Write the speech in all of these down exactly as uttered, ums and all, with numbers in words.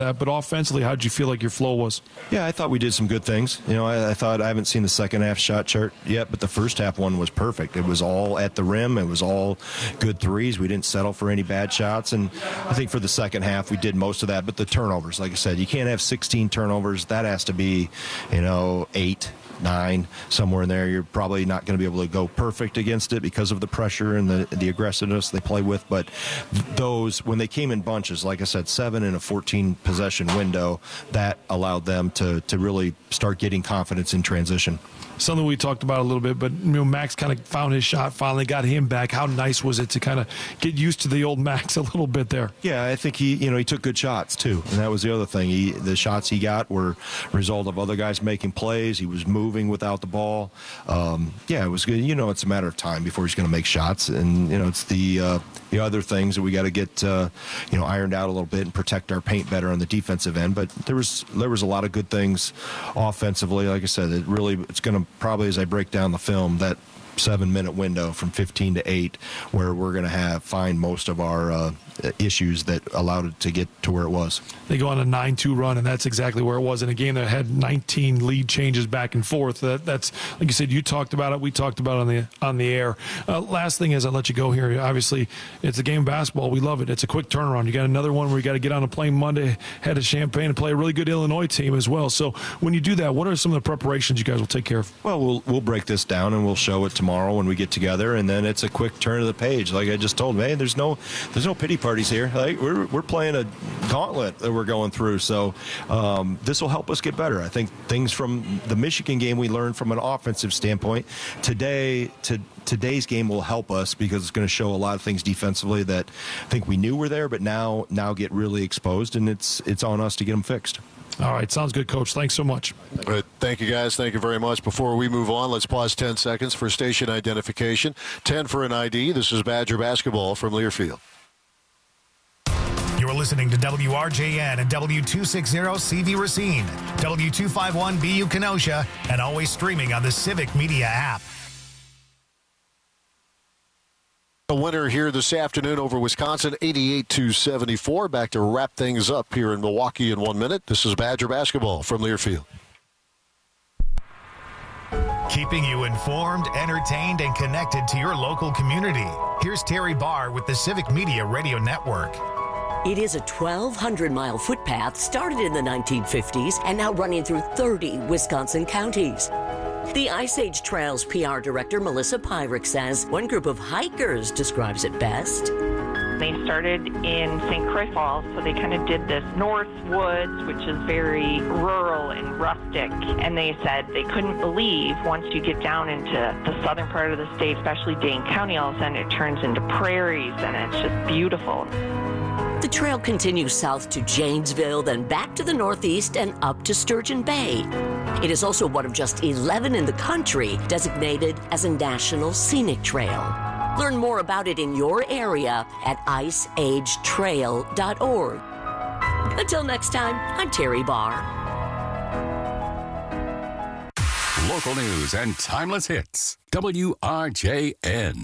that, but offensively, how did you feel like your flow was? Yeah, I thought we did some good things. You know, I, I thought I haven't seen the second half shot chart yet, but the first half one was perfect. It was all at the rim. It was all good threes. We didn't settle for any bad shots, and I think for the second half we did most of that. But the turnovers, like I said, you can't have sixteen turnovers. That has to be, you know, eight. Nine, somewhere in there. You're probably not going to be able to go perfect against it because of the pressure and the, the aggressiveness they play with. But those, when they came in bunches, like I said, seven in a fourteen possession window, that allowed them to, to really start getting confidence in transition. Something we talked about a little bit, but you know, Max kind of found his shot, finally got him back. How nice was it to kind of get used to the old Max a little bit there? Yeah, I think he, you know, he took good shots too, and that was the other thing. He, the shots he got were a result of other guys making plays. He was moving without the ball. Um, yeah, it was good. You know, it's a matter of time before he's going to make shots, and you know, it's the uh, the other things that we got to get uh, you know ironed out a little bit and protect our paint better on the defensive end. But there was there was a lot of good things offensively. Like I said, it really it's going to probably, as I break down the film, that seven minute window from fifteen to eight where we're going to have find most of our uh, issues that allowed it to get to where it was. They go on a nine two run, and that's exactly where it was in a game that had nineteen lead changes back and forth. That, that's, like you said, you talked about it. We talked about it on the on the air. Uh, last thing is, I'll let you go here. Obviously, it's a game of basketball. We love it. It's a quick turnaround. You got another one where you got to get on a plane Monday, head to Champaign, and play a really good Illinois team as well. So when you do that, what are some of the preparations you guys will take care of? Well, we'll we'll break this down, and we'll show it tomorrow when we get together, and then it's a quick turn of the page. Like I just told me, hey, there's no there's no pity parties here. Like we're we're playing a gauntlet that we're going through. So um, this will help us get better. I think things from the Michigan game we learned from an offensive standpoint. Today, to today's game will help us because it's going to show a lot of things defensively that I think we knew were there, but now now get really exposed, and it's it's on us to get them fixed. All right, sounds good, Coach. Thanks so much. All right, thank you, guys. Thank you very much. Before we move on, let's pause ten seconds for station identification. ten for an I D. This is Badger basketball from Learfield. You're listening to W R J N and W two sixty C V Racine, W two fifty-one B U Kenosha, and always streaming on the Civic Media app. A winner here this afternoon over Wisconsin, eighty-eight to seventy-four. Back to wrap things up here in Milwaukee in one minute. This is Badger basketball from Learfield. Keeping you informed, entertained, and connected to your local community. Here's Terry Barr with the Civic Media Radio Network. It is a twelve hundred mile footpath started in the nineteen fifties and now running through thirty Wisconsin counties. The Ice Age Trails P R director, Melissa Pyrick, says one group of hikers describes it best. They started in Saint Croix Falls, so they kind of did this North Woods, which is very rural and rustic. And they said they couldn't believe once you get down into the southern part of the state, especially Dane County, all of a sudden it turns into prairies, and it's just beautiful. The trail continues south to Janesville, then back to the northeast and up to Sturgeon Bay. It is also one of just eleven in the country designated as a National Scenic Trail. Learn more about it in your area at ice age trail dot org. Until next time, I'm Terry Barr. Local news and timeless hits. W R J N.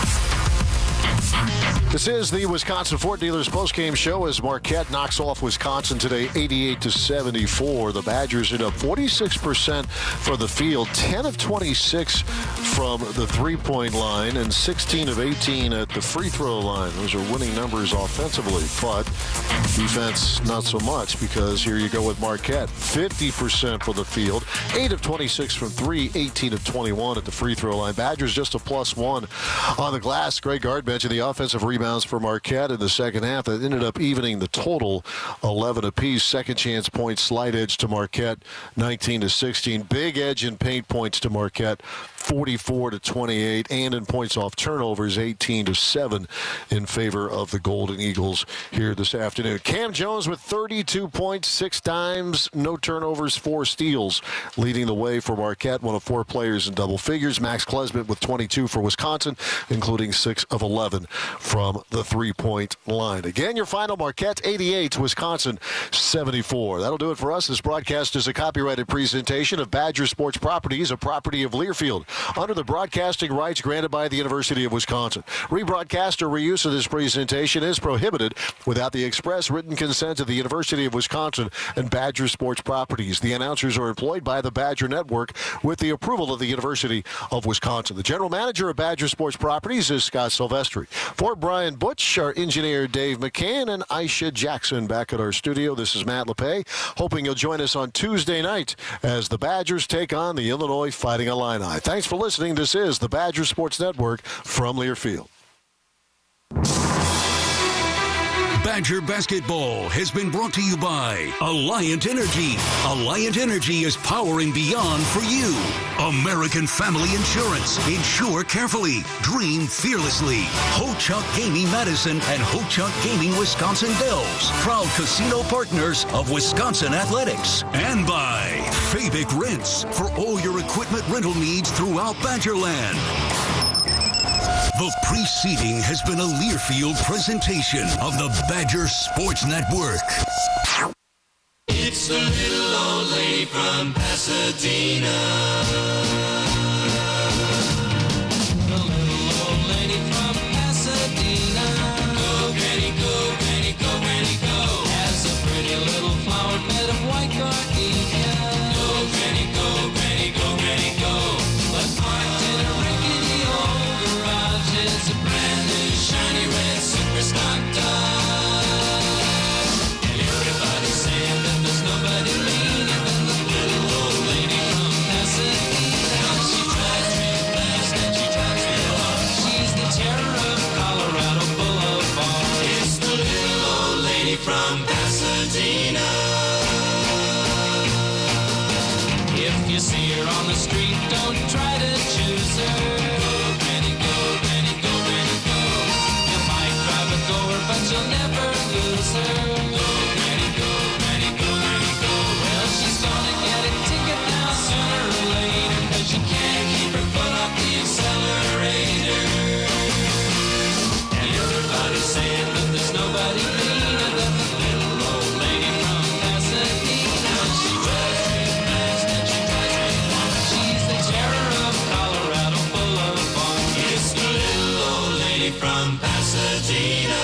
This is the Wisconsin Ford Dealers postgame show as Marquette knocks off Wisconsin today, eighty-eight to seventy-four. The Badgers end up forty-six percent for the field, ten of twenty-six from the three-point line, and sixteen of eighteen at the free throw line. Those are winning numbers offensively, but defense not so much, because here you go with Marquette, fifty percent for the field, eight of twenty-six from three, eighteen of twenty-one at the free throw line. Badgers just a plus one on the glass. Greg Gardbench in the offensive rebound for Marquette in the second half. That ended up evening the total, eleven apiece. Second chance points, slight edge to Marquette, nineteen to sixteen. Big edge in paint points to Marquette, forty-four to twenty-eight, and in points off turnovers, eighteen to seven in favor of the Golden Eagles here this afternoon. Cam Jones with thirty-two points, six dimes, no turnovers, four steals, leading the way for Marquette, one of four players in double figures. Max Klesmit with twenty-two for Wisconsin, including six of eleven from the three-point line. Again, your final: Marquette eighty-eight, Wisconsin seventy-four. That'll do it for us. This broadcast is a copyrighted presentation of Badger Sports Properties, a property of Learfield. under the broadcasting rights granted by the University of Wisconsin. Rebroadcast or reuse of this presentation is prohibited without the express written consent of the University of Wisconsin and Badger Sports Properties. The announcers are employed by the Badger Network with the approval of the University of Wisconsin. The general manager of Badger Sports Properties is Scott Silvestri. For Brian Butch, our engineer Dave McCann, and Aisha Jackson back at our studio, this is Matt LePay, hoping you'll join us on Tuesday night as the Badgers take on the Illinois Fighting Illini. Thanks for listening. This is the Badger Sports Network from Learfield. Badger Basketball has been brought to you by Alliant Energy. Alliant Energy is powering beyond for you. American Family Insurance. Insure carefully. Dream fearlessly. Ho-Chunk Gaming Madison and Ho-Chunk Gaming Wisconsin Dells. Proud casino partners of Wisconsin Athletics. And by Fabic Rents for all your equipment rental needs throughout Badgerland. The preceding has been a Learfield presentation of the Badger Sports Network. It's the little old lady from Pasadena. The little old lady from Pasadena. Go, Granny, go, Granny, go, Granny, go. Has a pretty little flower bed of white gardenia. Go, Granny, go, Granny, go, Granny, go. But parked in a rickety old garage is a brand new shiny red super stock Dodge. And everybody's saying that there's nobody meaner than the little old lady from Pasadena. She drives real fast and she drives real hard. She's the terror of Colorado Boulevard. It's the little old lady from Pasadena. If you see her on the street, don't try to choose her. Go, Granny, go, Granny, go, Granny, go. You might drive a goer, but you'll never lose her. Go, Granny, go, Granny, go, Granny, go. Well, she's gonna get a ticket now sooner or later, 'cause you can't keep her foot off the accelerator. And everybody's saying that there's nobody meaner than the little old lady from Pasadena. She drives real fast and she drives real hard. She's the terror of Colorado Boulevard. It's the little old lady from Pasadena.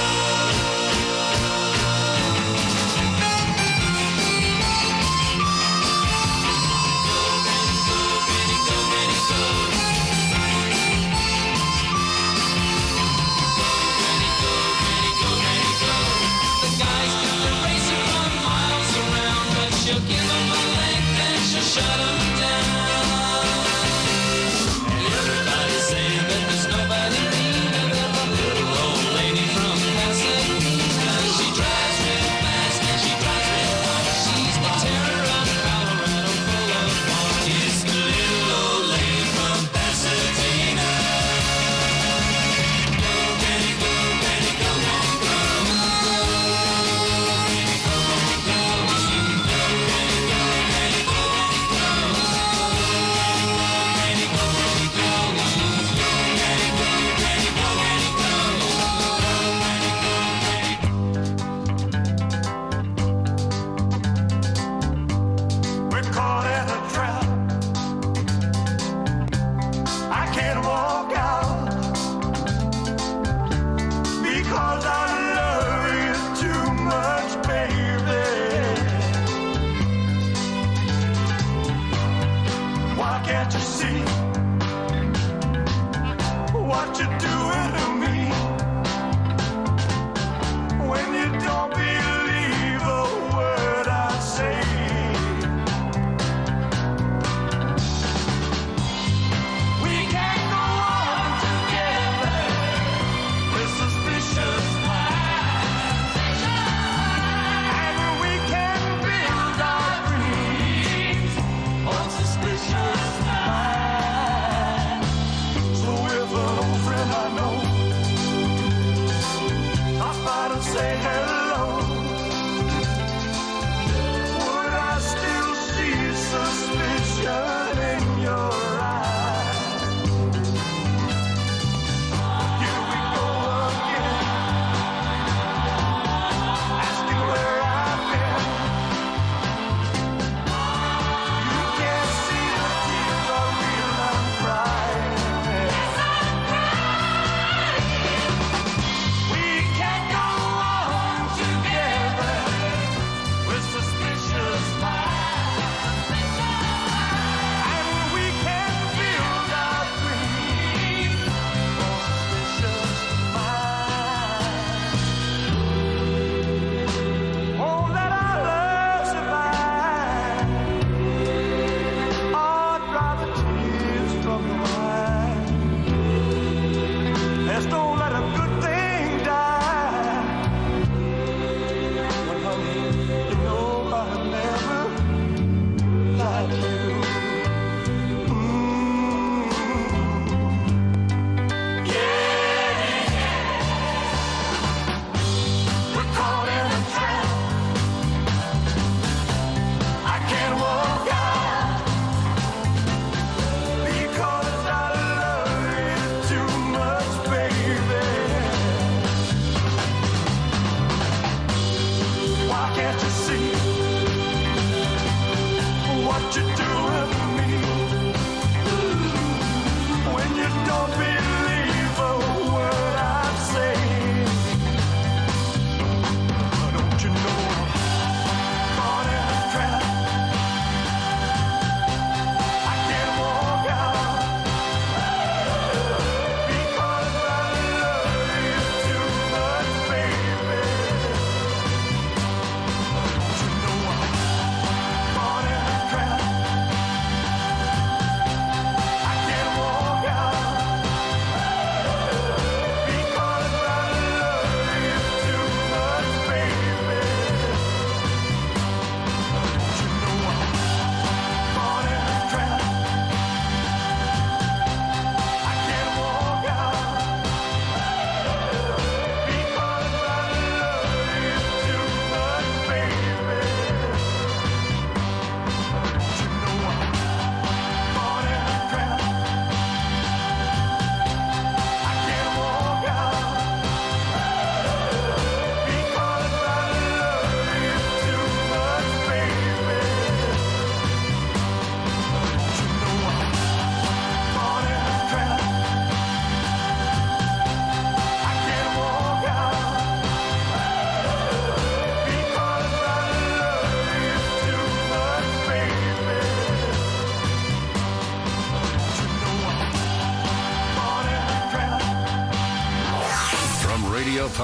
The guys think they're racing from miles around, but she'll give them a length and she'll shut them down. And everybody's saying that there's nobody meaner than the little old lady from Pasadena. She drives real fast and she drives real hard. She's the terror of Colorado Boulevard. It's the little old lady from Pasadena. Go, Granny, go, Granny, go, Granny, go. We're caught in a trap. I can't walk out because I love you too much, baby. Why can't you see what you're doing to me when you don't believe a word I say? We can go on together with suspicious minds, and we can build our dreams on suspicious minds.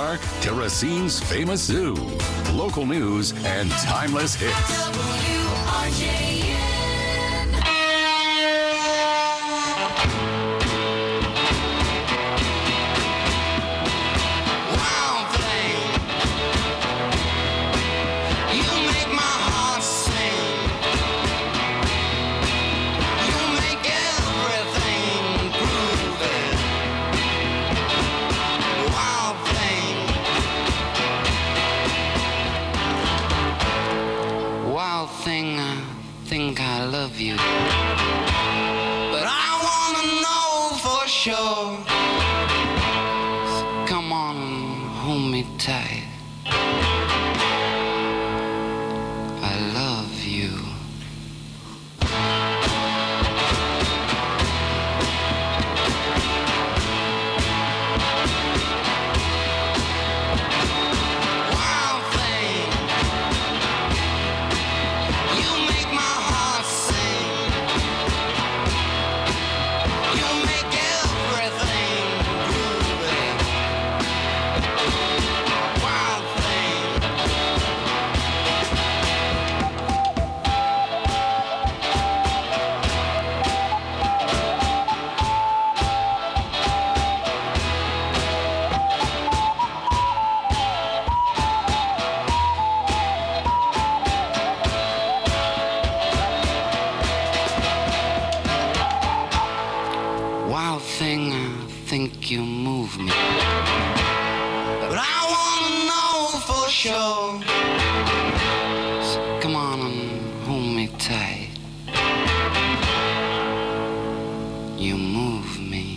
Park to Racine's famous zoo. Local news and timeless hits. W R J N. Wild thing, you make my heart sing. You make everything groovy. Wild thing, wild thing, I think I love you, but I wanna know for sure. So come on and hold me tight. I love you. Wild thing, you make my heart sing. You make everything groovy. Wild thing. Wild thing, I think you move me, but I wanna know for sure. So come on and hold me tight. You move me.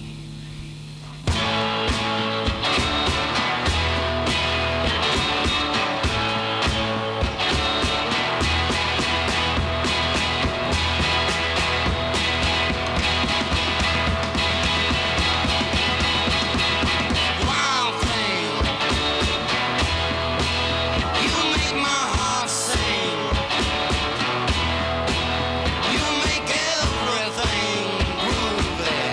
Wild thing, you make my heart sing. You make everything groovy.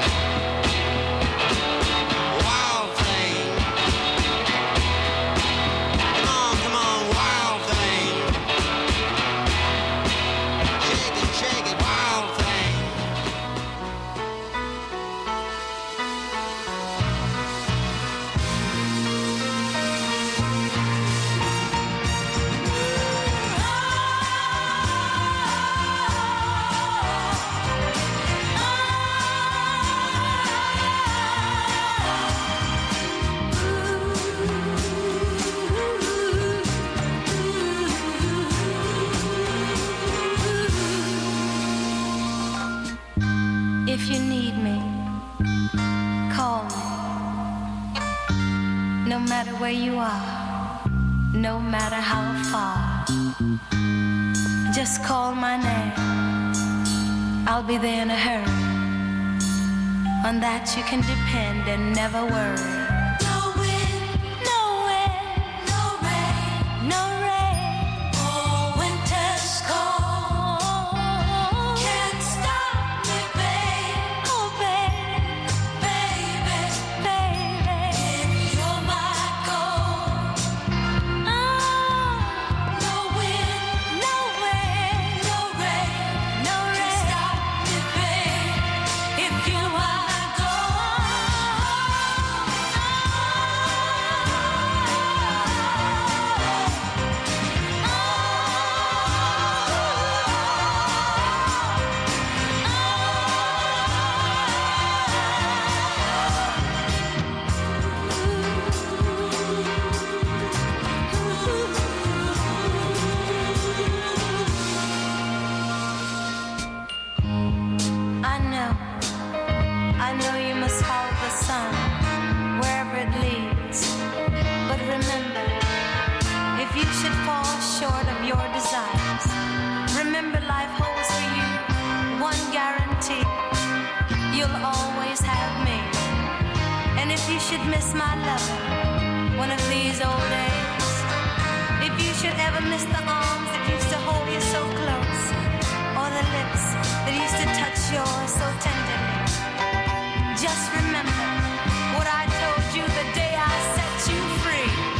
Wild thing, come on, come on, wild thing. Shake it, shake it, wild thing. If you need me, call me. No matter where you are, no matter how far, just call my name. I'll be there in a hurry. On that you can depend and never worry. No wind, no wind, no rain, no rain. Oh, winter's cold can't stop me, babe. Oh, babe, baby, baby. If you're my gold. Oh, no wind, no wind, no rain, no rain. Can't stop me, babe. If you're my gold. I know, I know you must follow the sun wherever it leads. But remember, if you should fall short of your desires, remember life holds for you one guarantee. You'll always have me. And if you should miss my loving one of these old days, if you should ever miss the arms that used to hold you so close, or the lips that used to touch yours so tenderly, just remember what I told you the day I set you free.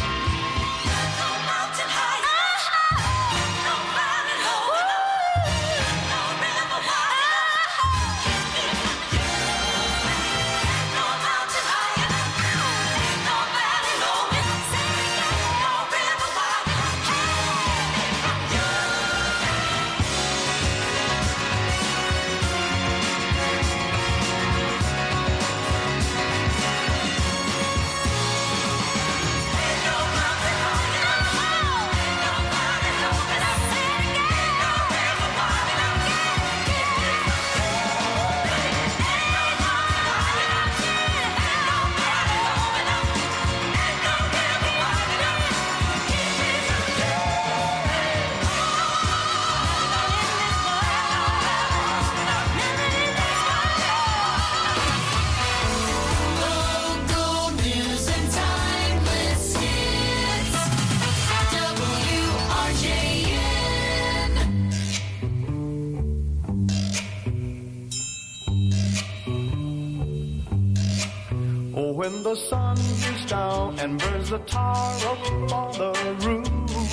when the sun beats down and burns the tar up on the roof,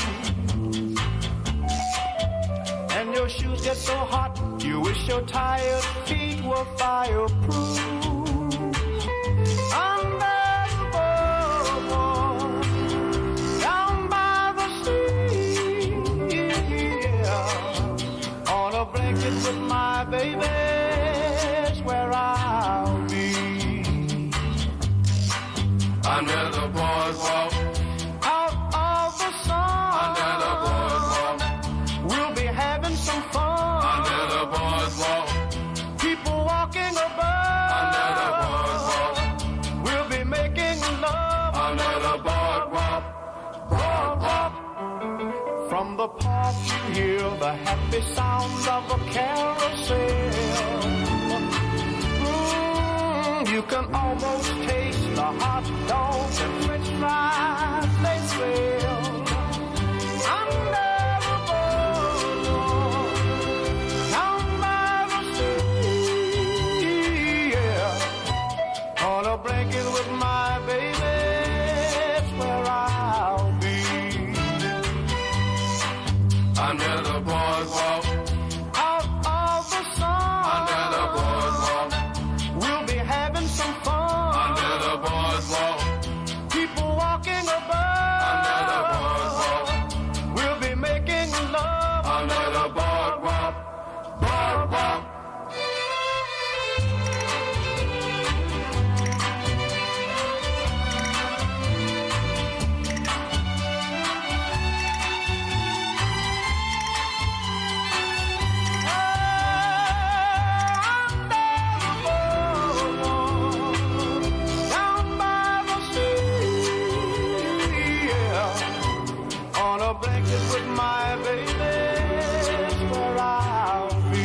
and your shoes get so hot you wish your tired feet were fireproof. Under the boardwalk, down by the sea, yeah, on a blanket with my baby's where I'll be. Under the boardwalk, out of the sun, under the boardwalk, we'll be having some fun. under the boardwalk, People walking above, under the boardwalk, we'll be making love. under the boardwalk, Boardwalk. From the park you hear the happy sounds of a carousel. Mm, you can almost taste the hot dogs and french fries they sell. Under the boardwalk, down by the sea, yeah, on a blanket with my baby, it's where I'll be. under the boardwalk, Out of the sun, under the boardwalk, we'll be having some fun. under the boardwalk, People walking above, under the boardwalk, we'll be making love. under the boardwalk, boardwalk. Down by the sea, yeah, on a blanket with my baby, it's where I'll be.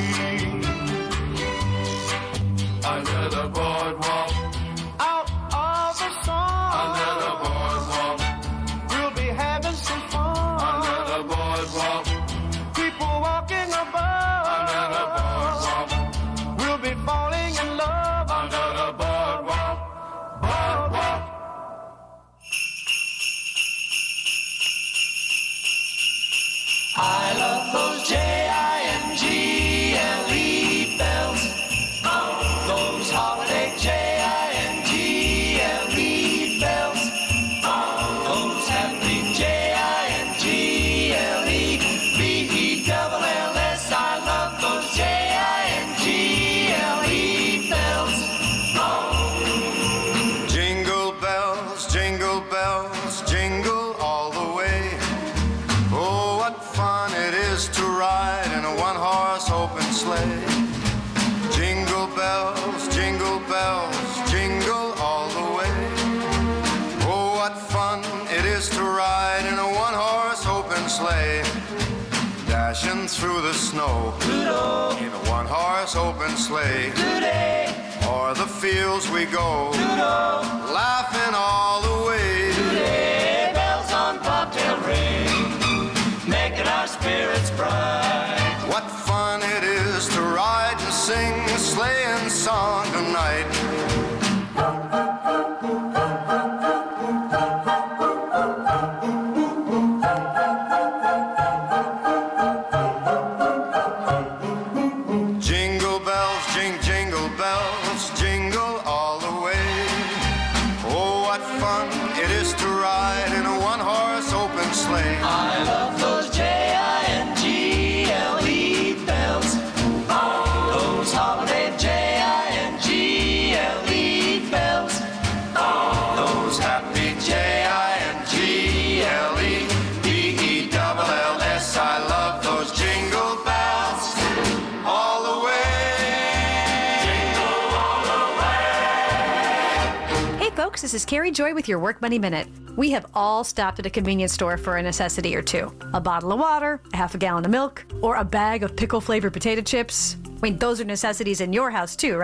Under the boardwalk, Out of the sun, under the boardwalk, we'll be having some fun. under the boardwalk, People walking above, under the boardwalk, we'll be falling in love. under the boardwalk, boardwalk. I love those J I N G L E bells. Oh, those holiday J I N G L E bells. Oh, those happy J I N G L E B E double L S. I love those J I N G L E bells. Oh. Jingle bells, jingle bells, jingle all the way. Oh, what fun it is to ride in a one-horse open sleigh. Jingle bells, jingle bells, jingle all the way. Oh, what fun it is to ride in a one-horse open sleigh. Dashing through the snow in a one-horse open sleigh. O'er the fields we go, laughing all the way. Today, bells on bobtail ring, making our spirits bright. What fun it is to ride and sing a sleighing song tonight. Jingle bells, jing, jingle bells, jingle all the way. Oh, what fun it is to ride in a one-horse open sleigh. I love those J I N G L E bells. Oh, those holiday J I N G L E bells. Oh, those happy J I N G L E B E double L S. I love those jingle bells all the way. Hey folks, this is Carrie Joy with your Work Money Minute. We have all stopped at a convenience store for a necessity or two. A bottle of water, a half a gallon of milk, or a bag of pickle-flavored potato chips. I mean, those are necessities in your house too, right?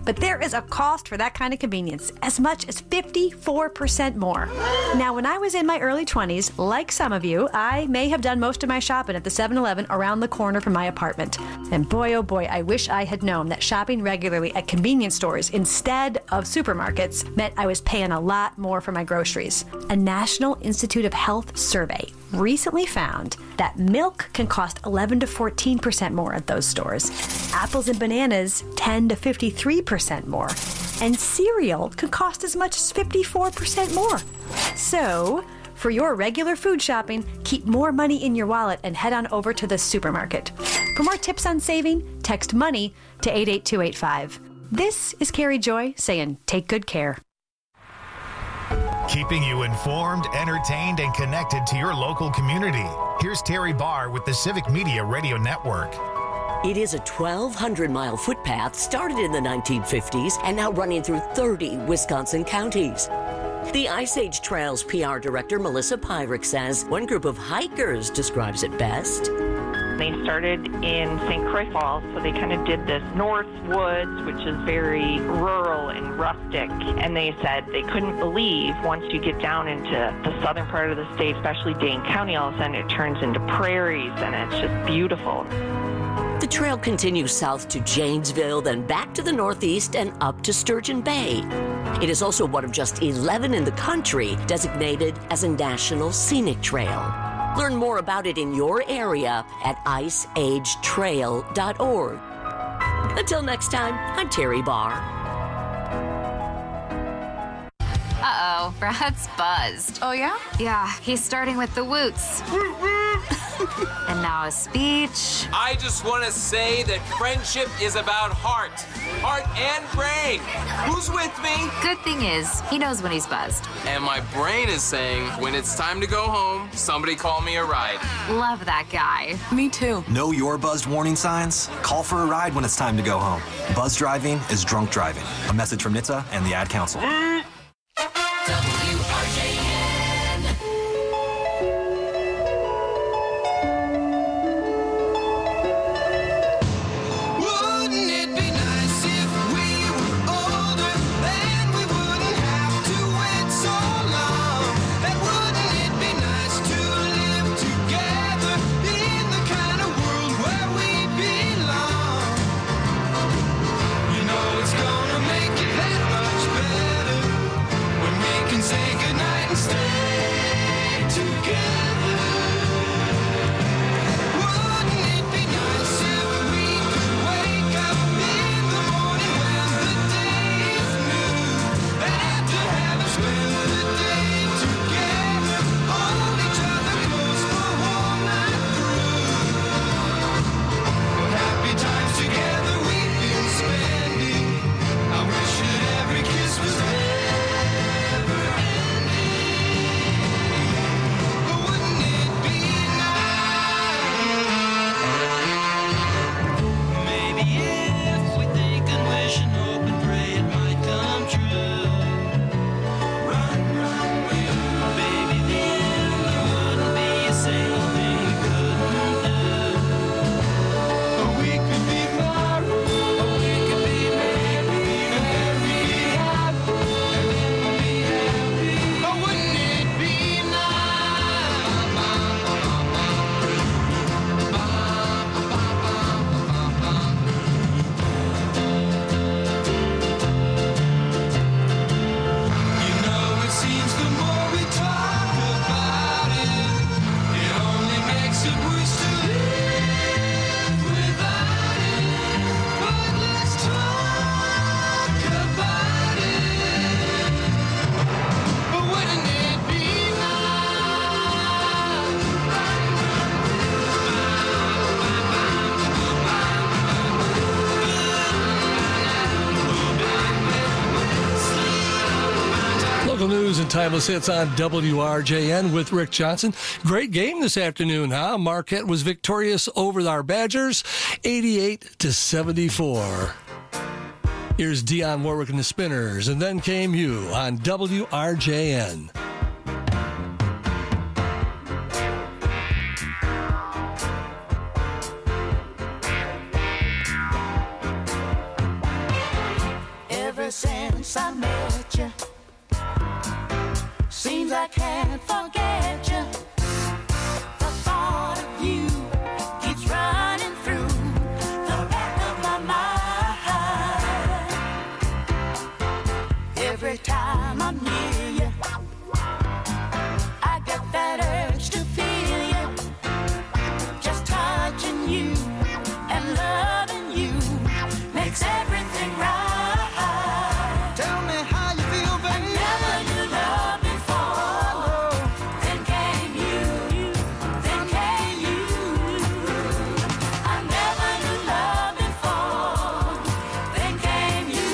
But there is a cost for that kind of convenience, as much as fifty-four percent more. Now, when I was in my early twenties, like some of you, I may have done most of my shopping at the seven eleven around the corner from my apartment. And boy, oh boy, I wish I had known that shopping regularly at convenience stores instead of supermarkets meant I was paying a lot more for my groceries. A National Institute of Health survey recently found that milk can cost eleven to fourteen percent more at those stores. Apples and bananas, ten to fifty-three percent more. And cereal can cost as much as fifty-four percent more. So, for your regular food shopping, keep more money in your wallet and head on over to the supermarket. For more tips on saving, text MONEY to eight eight two eight five. This is Carrie Joy saying take good care. Keeping you informed, entertained, and connected to your local community. Here's Terry Barr with the Civic Media Radio Network. It is a twelve hundred mile footpath started in the nineteen fifties and now running through thirty Wisconsin counties. The Ice Age Trails P R director, Melissa Pyrick, says one group of hikers describes it best. They started in Saint Croix Falls, so they kind of did this North Woods, which is very rural and rustic. And they said they couldn't believe once you get down into the southern part of the state, especially Dane County, all of a sudden it turns into prairies, and it's just beautiful. The trail continues south to Janesville, then back to the northeast and up to Sturgeon Bay. It is also one of just eleven in the country designated as a National Scenic Trail. Learn more about it in your area at ice age trail dot org. Until next time, I'm Terry Barr. Uh-oh, Brad's buzzed. Oh, yeah? Yeah, he's starting with the woots. And now a speech. I just want to say that friendship is about heart. Heart and brain. Who's with me? Good thing is, he knows when he's buzzed. And my brain is saying, when it's time to go home, somebody call me a ride. Love that guy. Me too. Know your buzzed warning signs? Call for a ride when it's time to go home. Buzz driving is drunk driving. A message from N H T S A and the Ad Council. W R J N. Wouldn't it be nice if we were older, then we wouldn't have to wait so long? And wouldn't it be nice to live together in the kind of world where we belong? You know it's gonna make it that much better when we can say goodnight and stay together. Wouldn't it be nice if we could wake up in the morning when the day is new, and after having spent the day together, hold each other close the whole night through? What happy times together we've been spending. I wish that every kiss was never ending. But wouldn't it be nice? Maybe if we think and wish and hope and pray it might come true. Run, run, run, baby, then there wouldn't be a single thing you couldn't do. Or we could be married, or we could be married, and then we'd be happy, and then we'd be happy. Or wouldn't it be You know, it seems the more we talk about it, it only makes it worse to live without it. But let's talk about it. But wouldn't it be Local news and timeless hits on W R J N with Rick Johnson. Great game this afternoon, huh? Marquette was victorious over our Badgers, eighty-eight to seventy-four. Here's Dionne Warwick and the Spinners, and then came you on W R J N. since I met you. Seems I can't forget you. The thought of you keeps running through the back of my mind. Every time I'm near you, I get that urge to feel you. Just touching you and loving you makes everything right. Tell me how you feel, baby. I never knew love before. Then came you, then came you. I never knew love before. Then came you,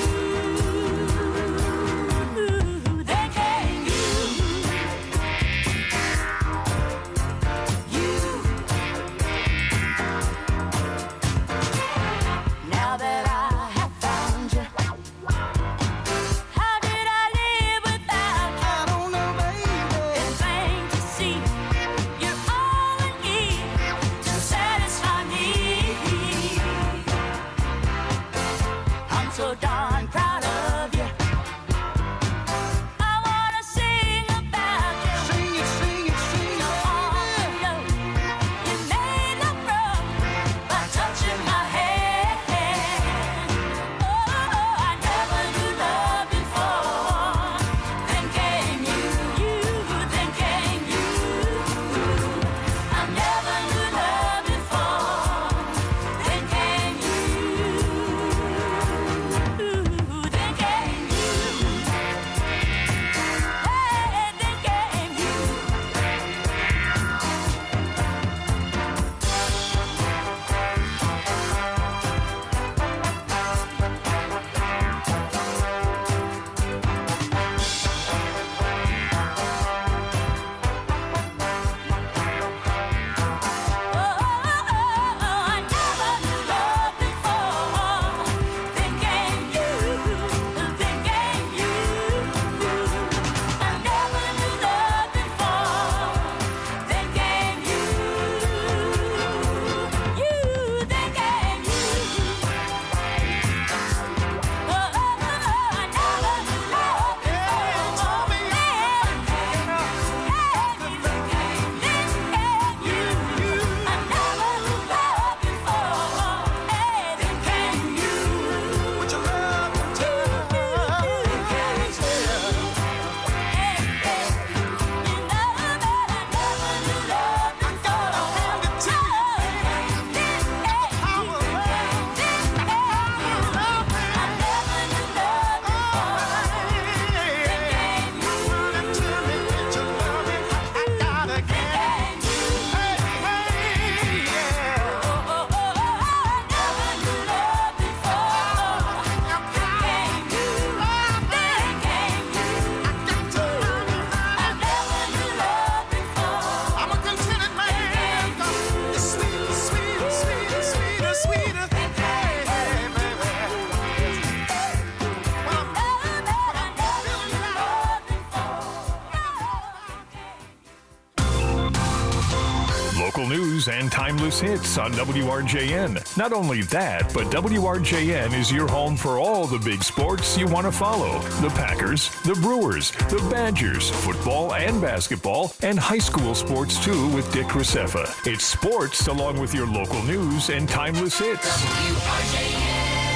then came you. You. Now that I have found you, how did I live without you? I don't know, baby. It's plain to see you're all I need to satisfy me. I'm so darn proud of you. I wanna sing about you. Sing it, sing it, sing it, baby. You made love rough by touching my hand. Oh, I never knew love before. Then came you, you, then came you. I never knew love before. Then came you, then came you. Hey, then came you. Local news and timeless hits on W R J N. Not only that, but W R J N is your home for all the big sports you want to follow. The Packers, the Brewers, the Badgers, football and basketball, and high school sports too with Dick Rosefa. It's sports along with your local news and timeless hits. W R J N.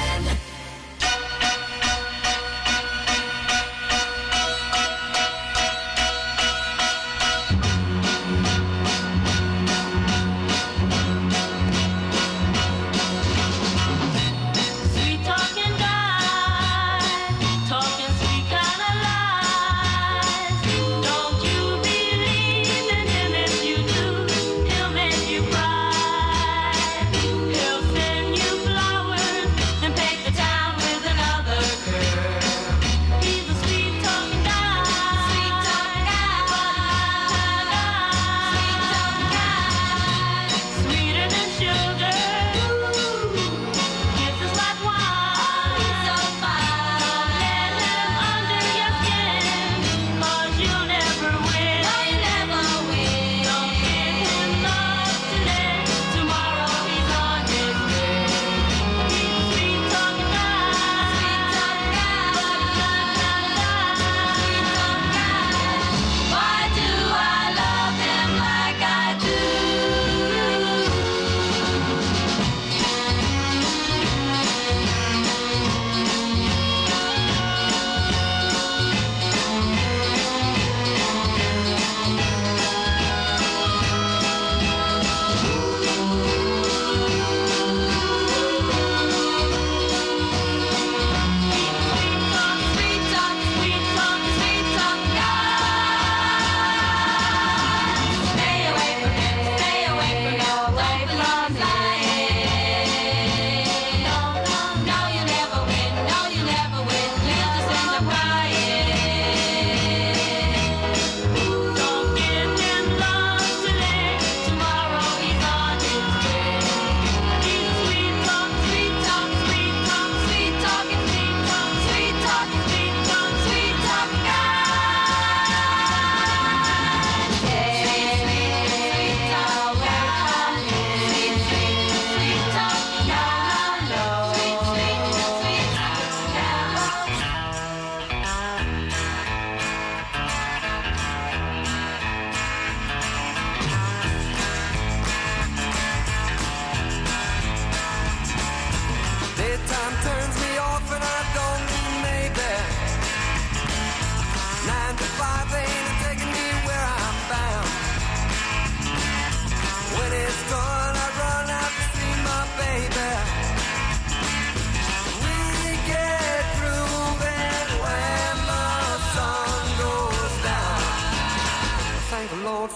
Sweet talking guy, talking sweet kind of lies. Don't you believe in him? If you do, he'll make you cry. He'll send you flowers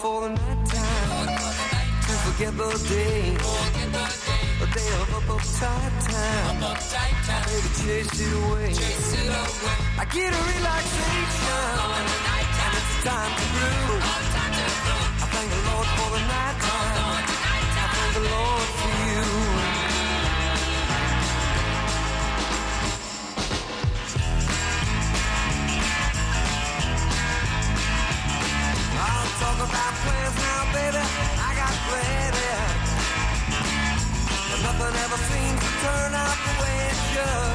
for the night time, to forget the day, the day of up uptight time, baby chase it away, I get a relaxation, and it's time to groove, I thank the Lord for the night time, I thank the Lord for you. Talk about plans now, baby, I got plenty, but nothing ever seems to turn out the way it should.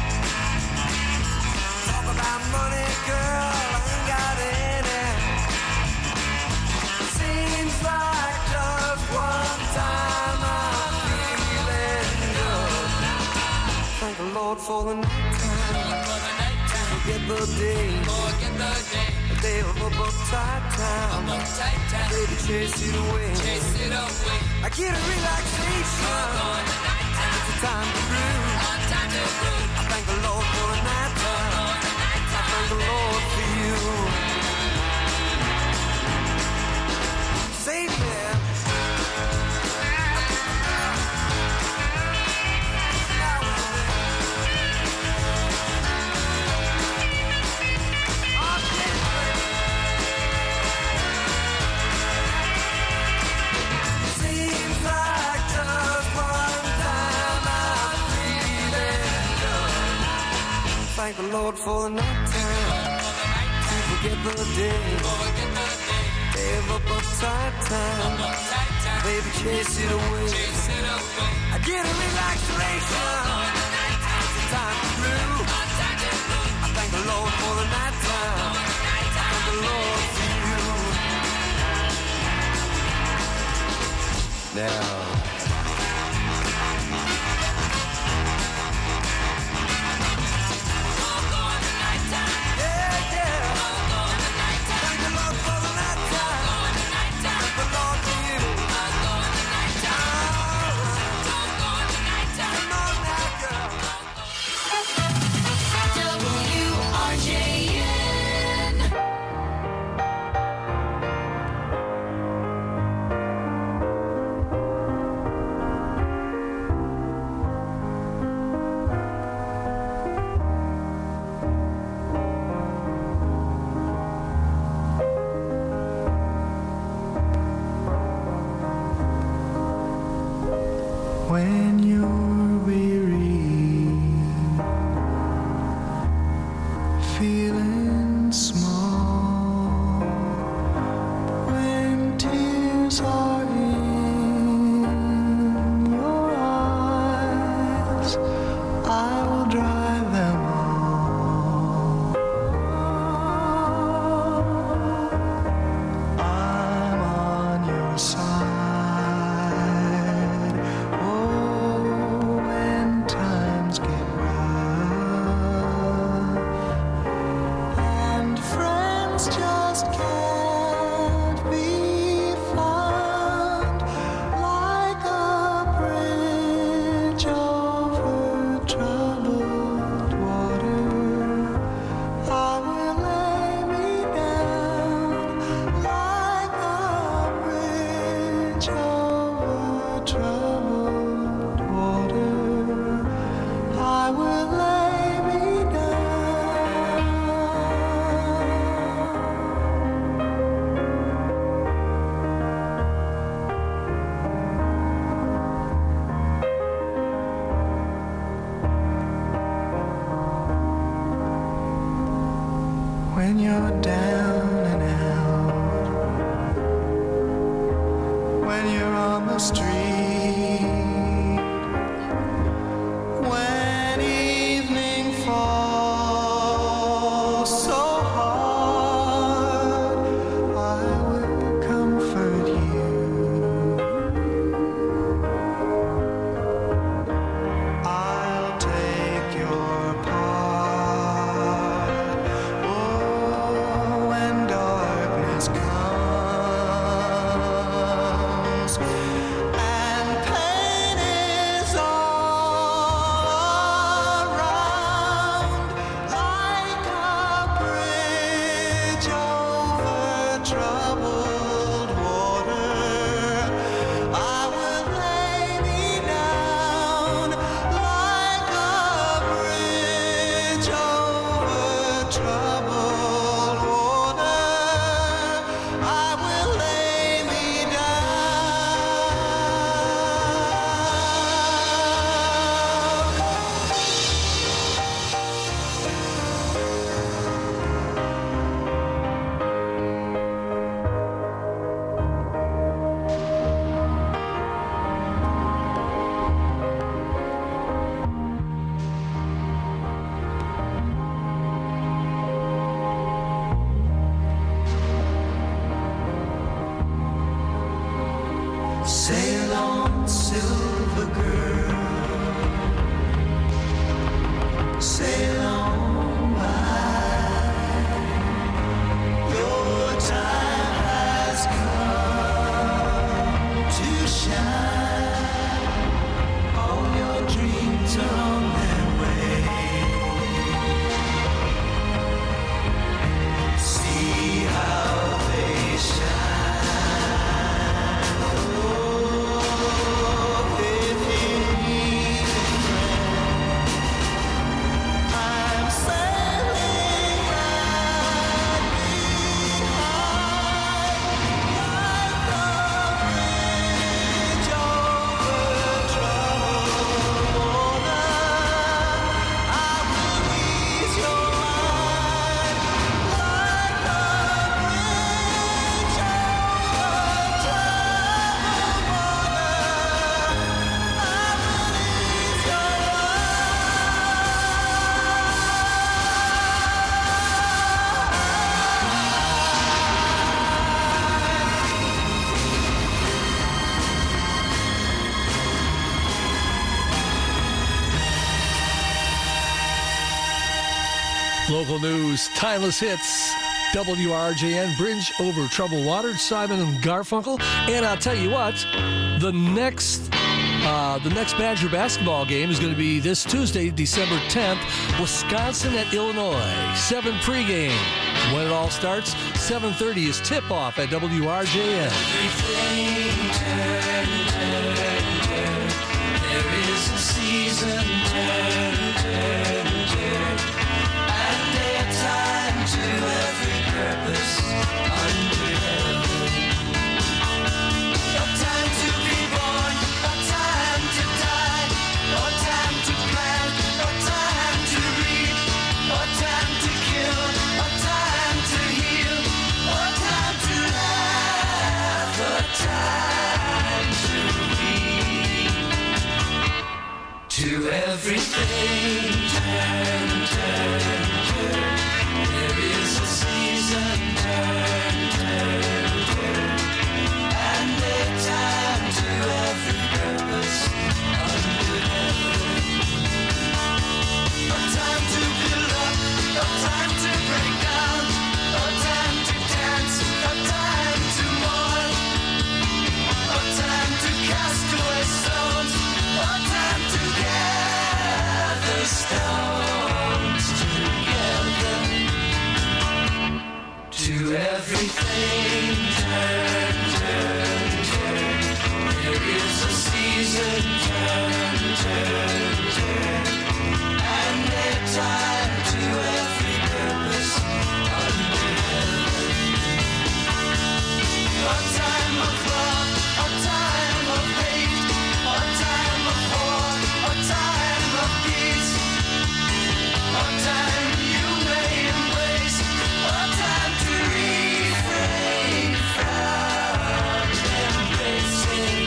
Talk about money, girl, I ain't got any. Seems like just one time I'm feeling good. Thank the Lord for the night time, forget the day, forget the day. Day of up uptight time, baby chase it away, chase it away. I get a relaxation, and it's a time to groove. I thank the Lord for the night time, I thank the Lord for you. Save me. Thank the Lord for the night time, to forget the day, day of up uptight time, baby chase it away, I get a relaxation, it's a time to groove, I thank the Lord for the night time, I thank the Lord for you. Now when you're weary, feeling small, when tears are in your eyes, I will dry them all. I'm on your side. When you're down and out, when you're on the street, when evening falls so hard, I will comfort you. I'll take your part. Oh, Local news, timeless hits. W R J N, Bridge Over Troubled Water, Simon and Garfunkel. And I'll tell you what, the next uh, the next Badger basketball game is going to be this Tuesday, December tenth, Wisconsin at Illinois. seven pregame. When it all starts, seven thirty is tip-off at W R J N. Everything turn, turn, turn. There is a season, turn, turn, turn. And a time to every purpose under heaven. A time to be born, a time to die, a time to plant, a time to reap, a time to kill, a time to heal, a time to laugh, a time to weep. To everything turn, turn, turn. There is a season, turn, turn, turn. And a time to every purpose under heaven. A time to build up, a time to break down, a time to dance, a time to mourn, a time to cast away stones, a time to gather stones together. To everything turn, turn, turn. There is a season, turn, turn, turn. And a time to every purpose under heaven. A time of love, a time of hate, a time of war, a time of peace, a time you may embrace, a time to refrain from embracing.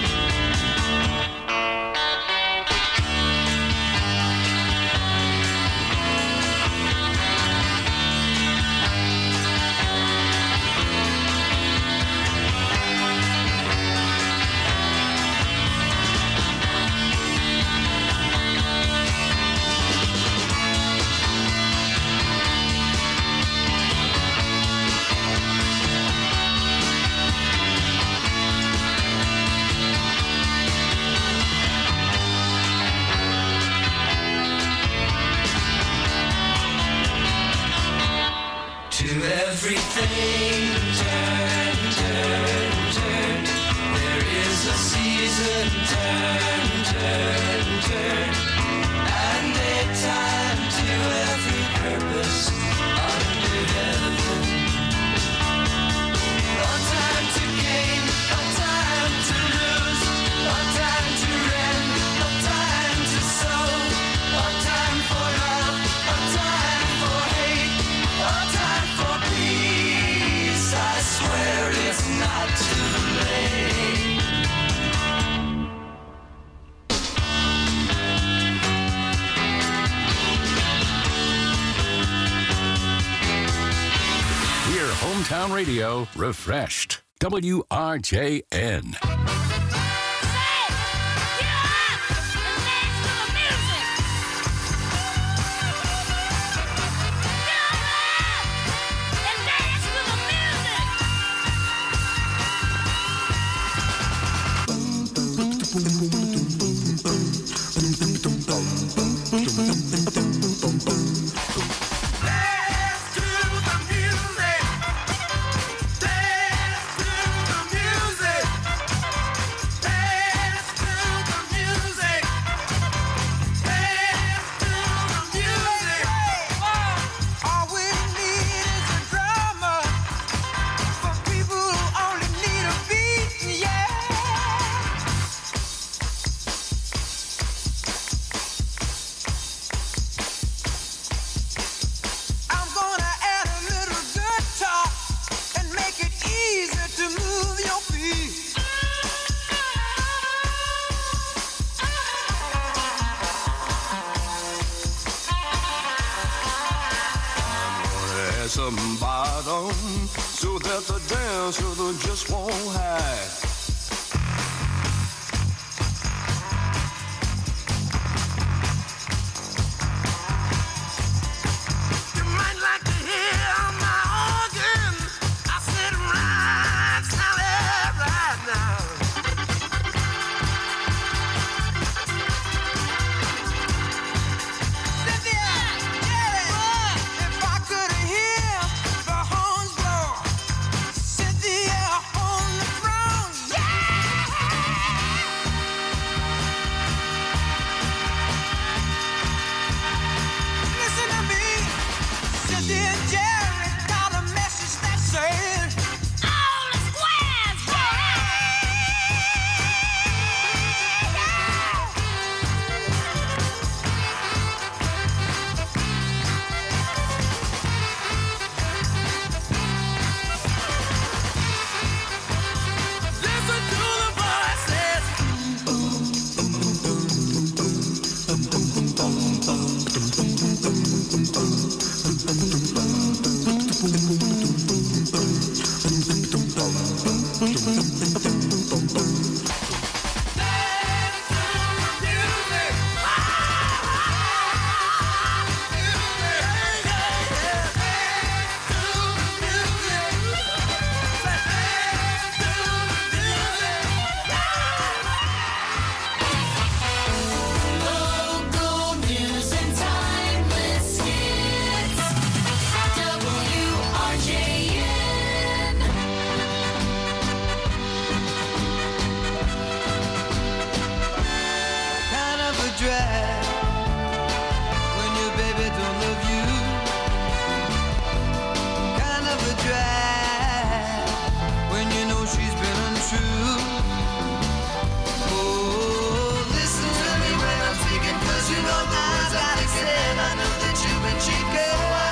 To everything turn, turn, turn. There is a season, turn, turn, turn. And a time to every purpose under heaven. A time to gain, a time to lose, a time to rend, a time to sow, a time for love, a time for hate, a time for peace. I swear it's not too late. Hear hometown radio refreshed. W R J N. Some bottom so that the dancer just won't hide. You might drag when your baby don't love you. Kind of a drag when you know she's been untrue. Oh, listen to me when I'm speaking, 'cause you know the words I said. I know that you've been cheated.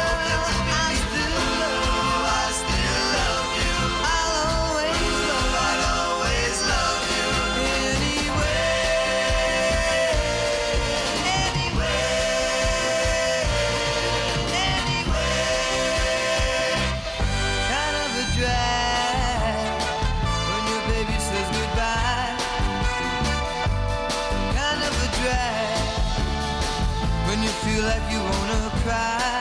Feel like you wanna cry.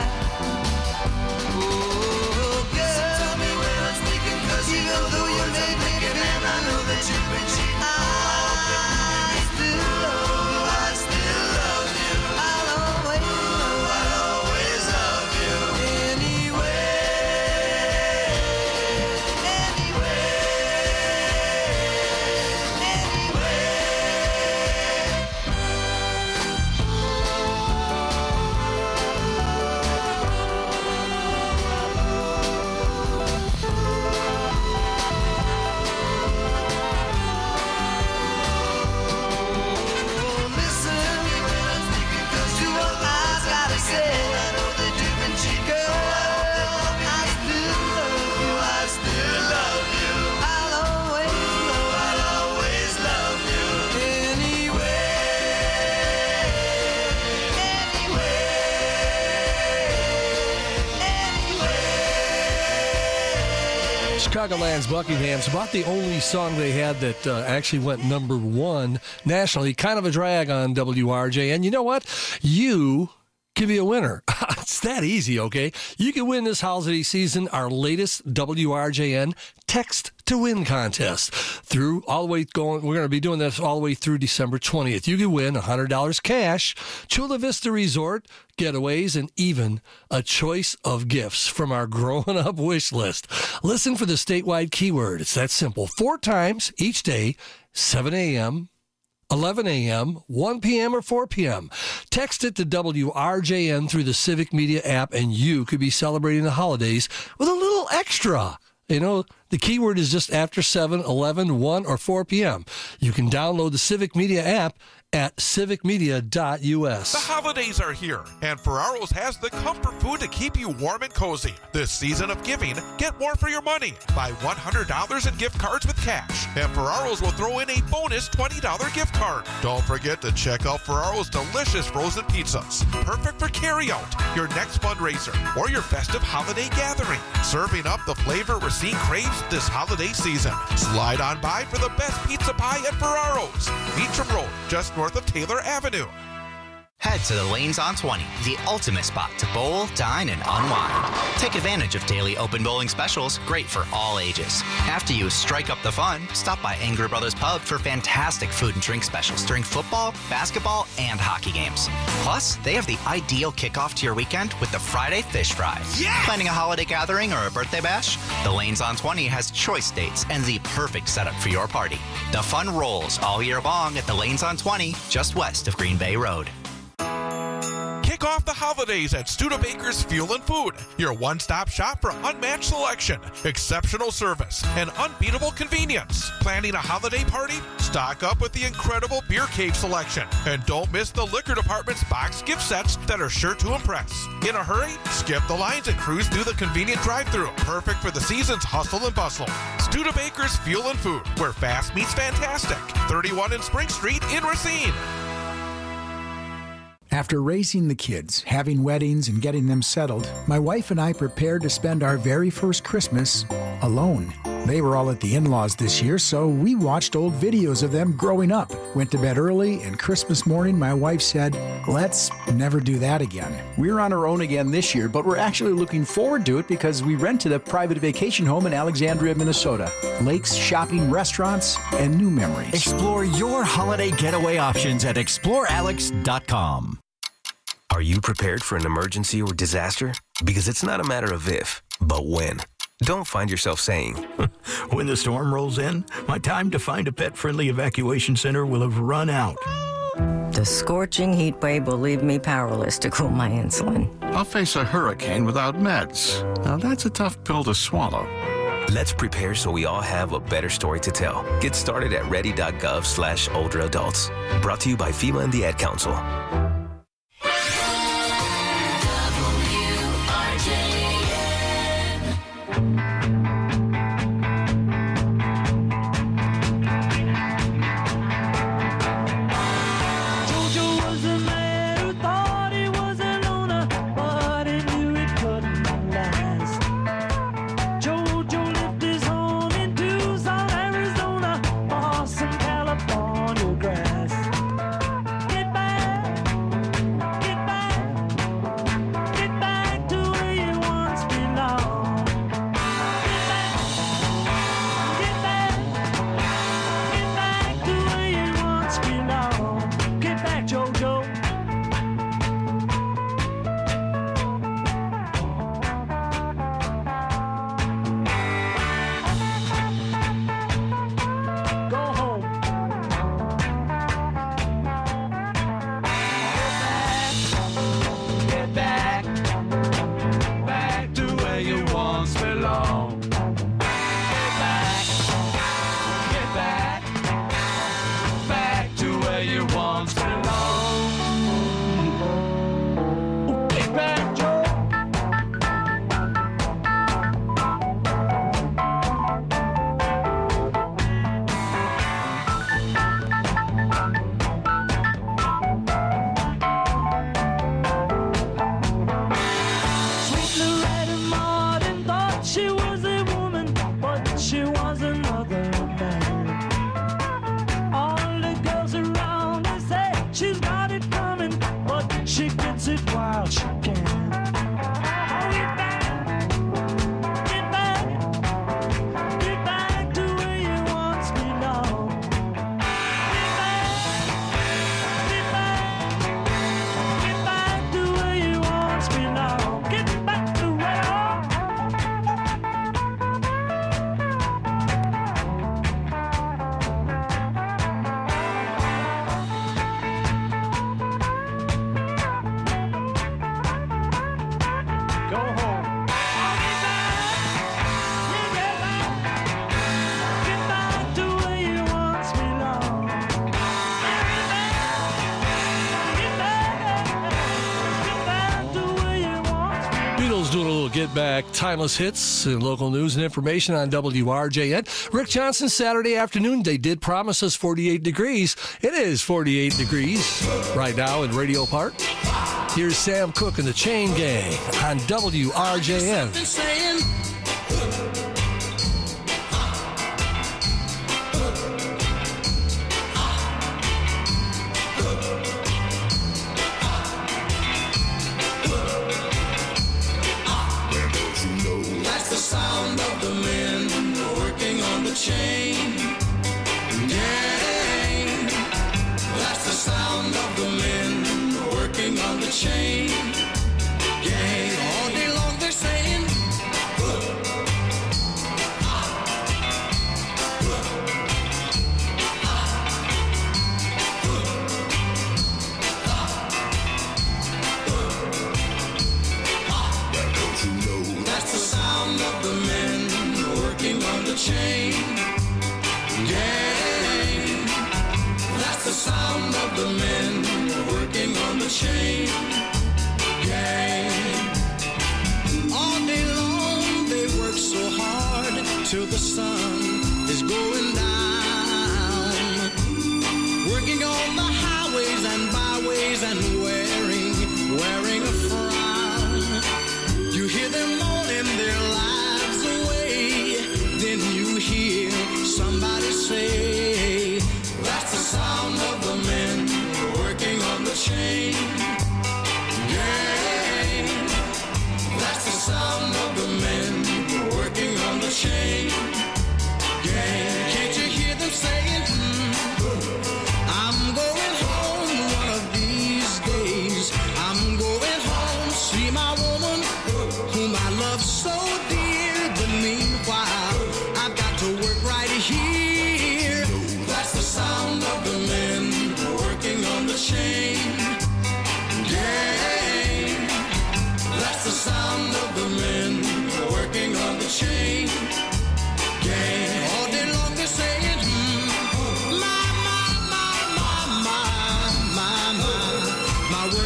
Oh, girl, listen to me when I'm speaking, 'cause you know though you may be and I know that you've been cheating. I still love you, I still love you. I'll always love, I'll always love you. Anyway, anyway, anyway. Chicagoland's Buckingham's about the only song they had that uh, actually went number one nationally. Kind of a drag on W R J. And you know what? You can be a winner. It's that easy, okay? You can win this holiday season our latest W R J N Text to Win contest. Through all the way going, we're going to be doing this all the way through December twentieth. You can win one hundred dollars cash, Chula Vista Resort, getaways, and even a choice of gifts from our growing up wish list. Listen for the statewide keyword. It's that simple. Four times each day, seven a.m., eleven a.m., one p.m., or four p.m. Text it to W R J N through the Civic Media app, and you could be celebrating the holidays with a little extra. You know, the keyword is just after seven, eleven, one, or four p.m. You can download the Civic Media app at civic media dot u s. The holidays are here, and Ferraro's has the comfort food to keep you warm and cozy. This season of giving, get more for your money. Buy one hundred dollars in gift cards with cash, and Ferraro's will throw in a bonus twenty dollars gift card. Don't forget to check out Ferraro's delicious frozen pizzas. Perfect for carryout, your next fundraiser, or your festive holiday gathering. Serving up the flavor Racine craves this holiday season. Slide on by for the best pizza pie at Ferraro's. Beecham Road, just north of Taylor Avenue. Head to the Lanes on twenty, the ultimate spot to bowl, dine, and unwind. Take advantage of daily open bowling specials, great for all ages. After you strike up the fun, stop by Angry Brothers Pub for fantastic food and drink specials during football, basketball, and hockey games. Plus, they have the ideal kickoff to your weekend with the Friday Fish Fry. Yeah! Planning a holiday gathering or a birthday bash? The Lanes on twenty has choice dates and the perfect setup for your party. The fun rolls all year long at the Lanes on twenty, just west of Green Bay Road. Kick off the holidays at Studebaker's Fuel and Food, your one-stop shop for unmatched selection, exceptional service, and unbeatable convenience. Planning a holiday party? Stock up with the incredible beer cave selection. And don't miss the liquor department's box gift sets that are sure to impress. In a hurry? Skip the lines and cruise through the convenient drive-thru. Perfect for the season's hustle and bustle. Studebaker's Fuel and Food, where fast meets fantastic. thirty-one in Spring Street in Racine. After raising the kids, having weddings, and getting them settled, my wife and I prepared to spend our very first Christmas alone. They were all at the in-laws this year, so we watched old videos of them growing up, went to bed early, and Christmas morning my wife said, let's never do that again. We're on our own again this year, but we're actually looking forward to it because we rented a private vacation home in Alexandria, Minnesota. Lakes, shopping, restaurants, and new memories. Explore your holiday getaway options at explore alex dot com. Are you prepared for an emergency or disaster? Because it's not a matter of if, but when. Don't find yourself saying, when the storm rolls in, my time to find a pet-friendly evacuation center will have run out. The scorching heat wave will leave me powerless to cool my insulin. I'll face a hurricane without meds. Now that's a tough pill to swallow. Let's prepare so we all have a better story to tell. Get started at ready.gov slash older adults. Brought to you by FEMA and the Ad Council. Get back timeless hits and local news and information on W R J N. Rick Johnson, Saturday afternoon. They did promise us forty-eight degrees. It is forty-eight degrees right now in Radio Park. Here's Sam Cooke and the Chain Gang on W R J N. Chain gang, that's the sound of the men working on the chain gang. All day long they're saying, don't you know that's the sound of the men working on the chain gang. That's the sound of the men working on the chain gang. All day long they work so hard till the sun is going down, working on the highways and byways and wearing, wearing a frown. You hear them moaning their lives away, then you hear somebody say, that's the sound of the men working on the chain gang. That's the sound of the men working on the chain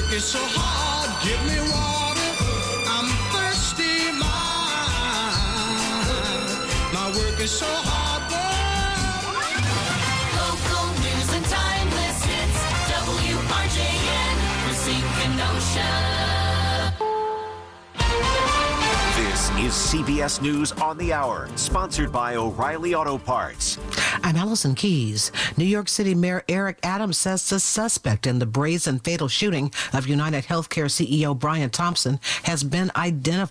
working so hard, give me water. I'm thirsty, my, my work is so hard, boy. Local news and timeless hits. W R J N, Racine, Kenosha. This is C B S News on the Hour, sponsored by O'Reilly Auto Parts. I'm Allison Keys. New York City Mayor Eric Adams says the suspect in the brazen fatal shooting of United Healthcare C E O Brian Thompson has been identified.